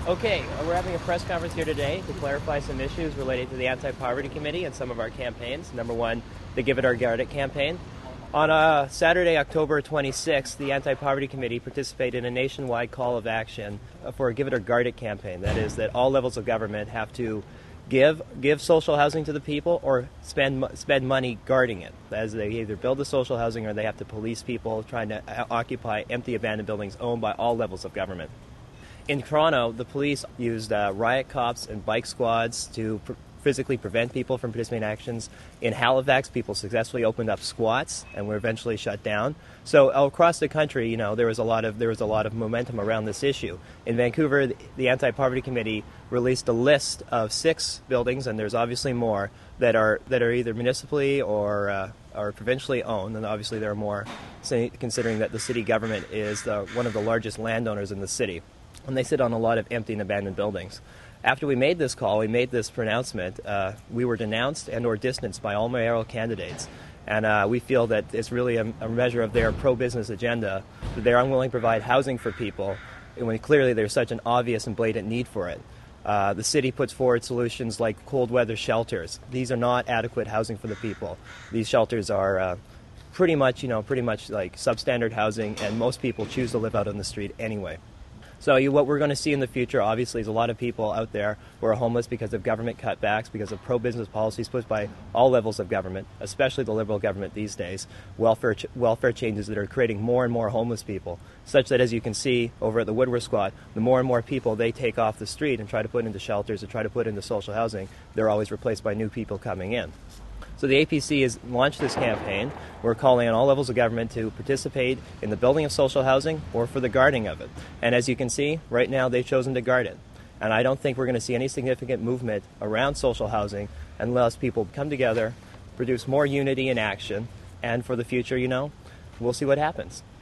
Okay, we're having a press conference here today to clarify some issues related to the Anti-Poverty Committee and some of our campaigns. Number one, the Give It or Guard It campaign. On Saturday, October 26th, the Anti-Poverty Committee participated in a nationwide call of action for a Give It or Guard It campaign. That is, that all levels of government have to give social housing to the people or spend money guarding it, as they either build the social housing or they have to police people trying to occupy empty abandoned buildings owned by all levels of government. In Toronto, the police used riot cops and bike squads to physically prevent people from participating in actions. In Halifax, people successfully opened up squats and were eventually shut down. So across the country, there was a lot of momentum around this issue. In Vancouver, the Anti-Poverty Committee released a list of 6 buildings, and there's obviously more that are either municipally or provincially owned, and obviously there are more, considering that the city government is one of the largest landowners in the city. And they sit on a lot of empty and abandoned buildings. After we made this call, we made this pronouncement, we were denounced and or distanced by all mayoral candidates. And we feel that it's really a measure of their pro-business agenda, that they're unwilling to provide housing for people when clearly there's such an obvious and blatant need for it. The city puts forward solutions like cold weather shelters. These are not adequate housing for the people. These shelters are pretty much like substandard housing, and most people choose to live out on the street anyway. So what we're going to see in the future, obviously, is a lot of people out there who are homeless because of government cutbacks, because of pro-business policies put by all levels of government, especially the Liberal government these days, welfare changes that are creating more and more homeless people, such that, as you can see over at the Woodworth Squad, the more and more people they take off the street and try to put into shelters or try to put into social housing, they're always replaced by new people coming in. So the APC has launched this campaign. We're calling on all levels of government to participate in the building of social housing or for the guarding of it. And as you can see, right now they've chosen to guard it. And I don't think we're going to see any significant movement around social housing unless people come together, produce more unity and action, and for the future, we'll see what happens.